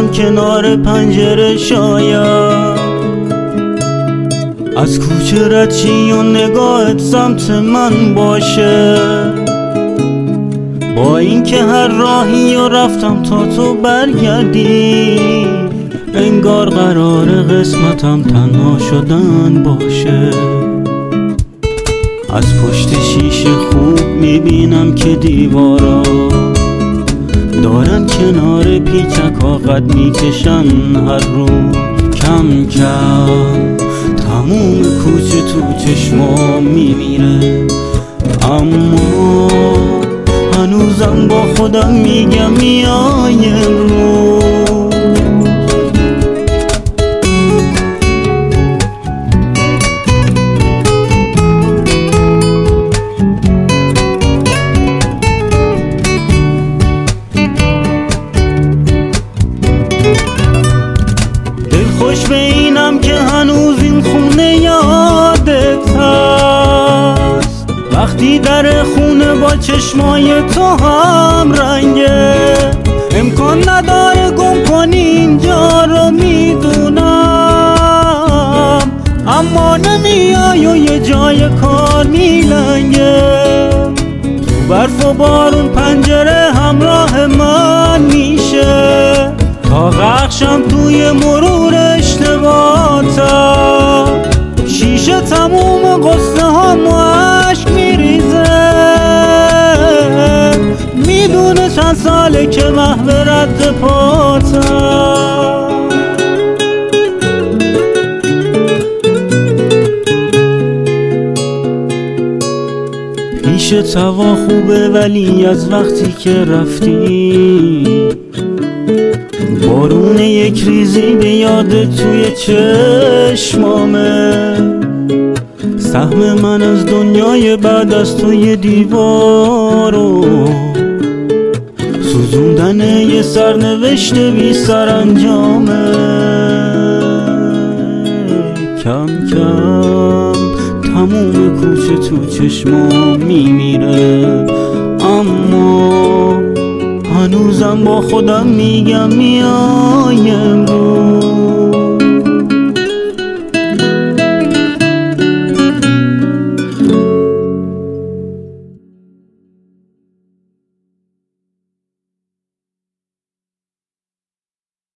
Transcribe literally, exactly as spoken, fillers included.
میشینم کنار پنجره، شاید از کوچه رد شی و نگاهت سمت من باشه. با اینکه هر راهی و رفتم تا تو برگردی، انگار قرار قسمتم تنها شدن باشه. از پشت شیشه خوب میبینم که دیوارا دارن کنار پیچکا قد میکشن هر روز. کم کم تموم کوچه تو چشمام میمیره، اما هنوزم با خودم میگم میای امروز. خوش به اینم که هنوز این خونه یادت هست، وقتی در خونه با چشمای تو هم رنگه. امکان نداره گم کنی اینجا رو میدونم، اما نمیای و یه جای کار میلنگه. تو برف و بارون پنجره همراه من میشه، تا غرقشم توی مرور اشتباهاتم. شیشه تموم قصه هم و عشق میریزه، میدونه چند ساله که محو رد پاتم. پیش توا خوبه ولی از وقتی که رفتی، بارون یک ریزی به یاد توی چشمامه. سهم من از دنیای بعد از توی دیوارو، سوزوندن یه سرنوشت بی سرانجامه. کم کم تموم کوچه تو چشمام میمیره، اما هنوزم با خودم میگم میای امروز.